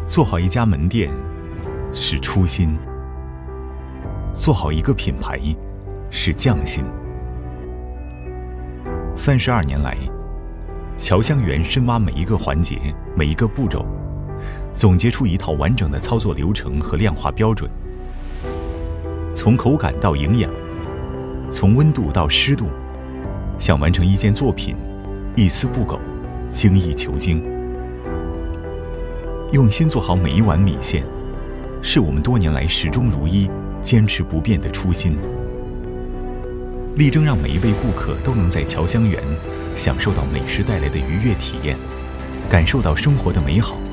做好一家门店是初心，做好一个品牌是匠心。32年来，侨香园深挖每一个环节、每一个步骤，总结出一套完整的操作流程和量化标准。从口感到营养，从温度到湿度，想完成一件作品，一丝不苟，精益求精。用心做好每一碗米线，是我们多年来始终如一、坚持不变的初心。力争让每一位顾客都能在侨香园享受到美食带来的愉悦体验，感受到生活的美好。